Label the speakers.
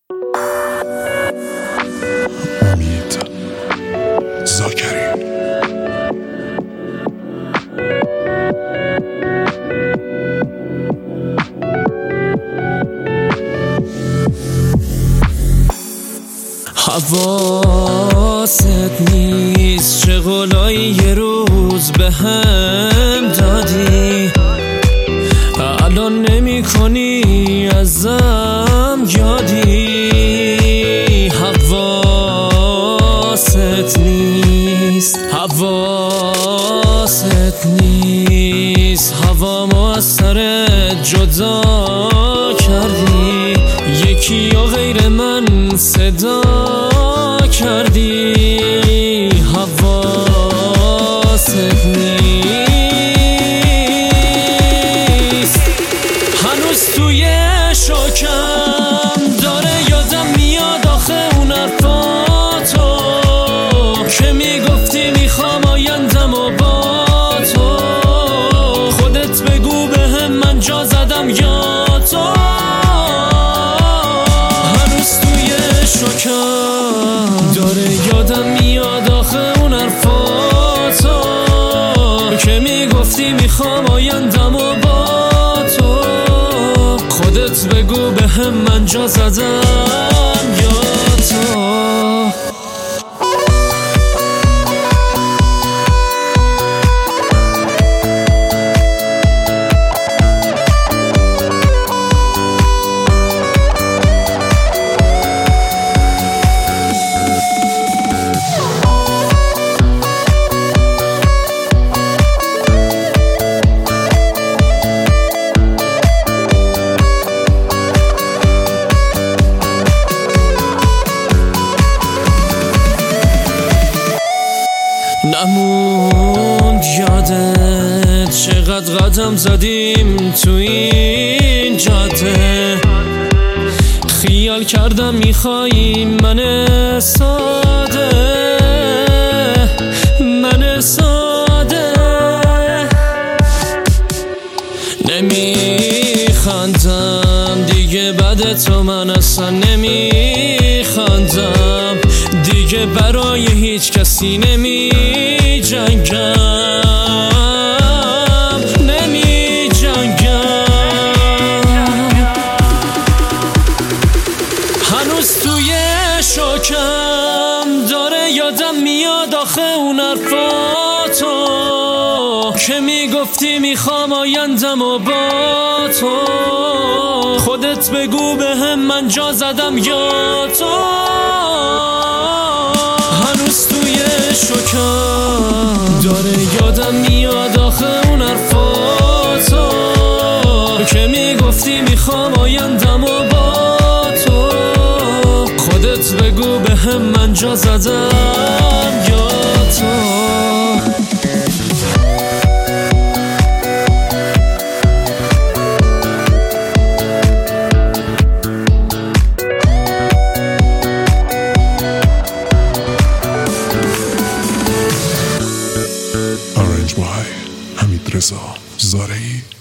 Speaker 1: امید زاکری.
Speaker 2: حواست نیست چه قولایی یه روز به هم دادی، الان نمی کنی ازم یادی. حواست نیست، حواست نیست، هوامو از سرت جدا کردی، یکی یا غیر من صدا کردی. حواست نیست، هنوز توی شوکم داره یادم میاد آخه اون حرفاتو که میگفتی میخوام آیندم و با تو. خودت بگو بهم من جا زدم یا تو. هنوز توی شوکم داره یادم میاد آخه اون حرفاتو که میگفتی میخوام آیندم و با تو. خودت بگو بهم من جا زدم یا تو. نموند یادت چقدر قدم زدیم تو این جاده، خیال کردم میخوایی من ساده، من ساده. نمیخندم دیگه بعد تو من اصلا نمیخندم دیگه، برای هیچ کسی نمی جنگم، نمی جنگم. هنوز توی شوکم داره یادم میاد آخه اون حرفاتو که میگفتی میخوام آیندم و با تو. خودت بگو بهم من جا زدم یا تو. هنوز توی شوکم داره یادم میاد آخه اون حرفاتو که میگفتی میخوام آیندم و با تو. خودت بگو بهم من جا زدم یا تو.
Speaker 1: Arranged by حمید رضا زارعی.